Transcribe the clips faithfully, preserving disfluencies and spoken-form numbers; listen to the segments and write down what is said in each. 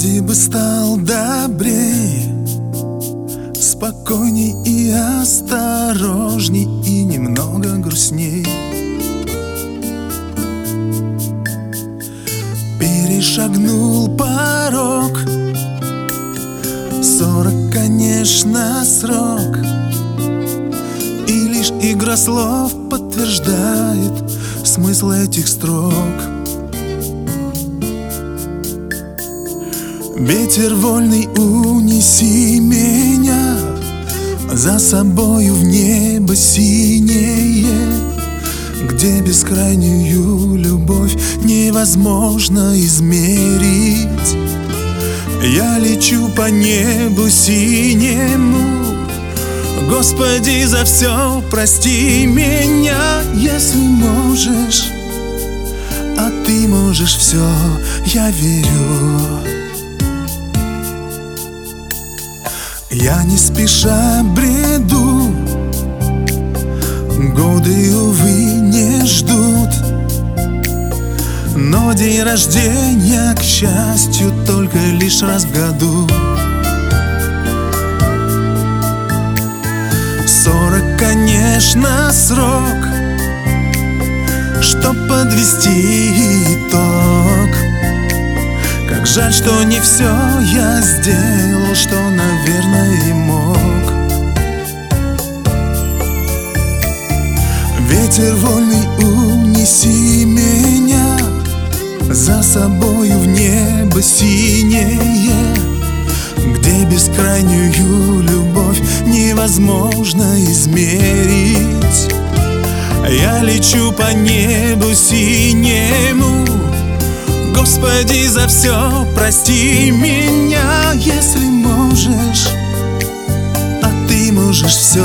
Вроде бы стал добрей, спокойней и осторожней, и немного грустней. Перешагнул порог, сорок, конечно, срок, и лишь игра слов подтверждает смысл этих строк. Ветер вольный, унеси меня за собою в небо синее, где бескрайнюю любовь невозможно измерить. Я лечу по небу синему, Господи, за все прости меня. Если можешь, а ты можешь все, я верю. Я не спеша бреду, годы, увы, не ждут, но день рождения, к счастью, только лишь раз в году. Сорок, конечно, срок, чтоб подвести итог. Как жаль, что не все я сделал, что, наверное, и мог. Ветер вольный, унеси меня за собою в небо синее, где бескрайнюю любовь невозможно измерить. Я лечу по небу синему, Господи, за все прости меня. Если можешь, а ты можешь все.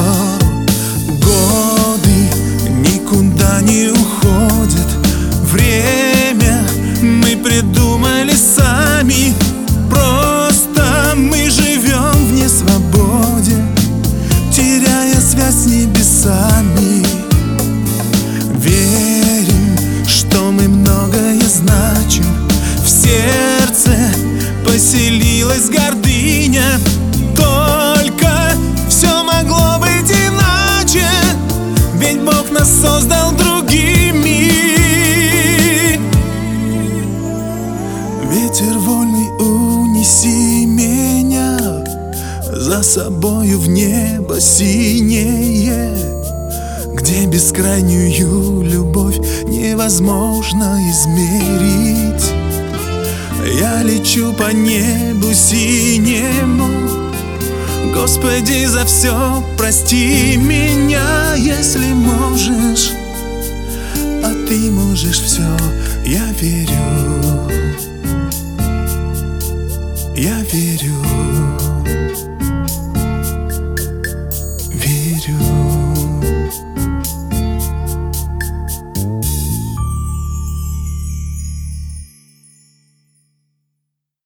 Годы никуда не уходят, время мы придумали сами. Просто мы живем в несвободе, теряя связь с небесами. Верим, что мы многое значим, в сердце поселилась гордыня. Только все могло быть иначе, ведь Бог нас создал другими. Ветер вольный, унеси меня за собою в небо синее, где бескрайнюю любовь невозможно измерить. Я лечу по небу синему, Господи, за все прости меня. Если можешь, а ты можешь все, я верю.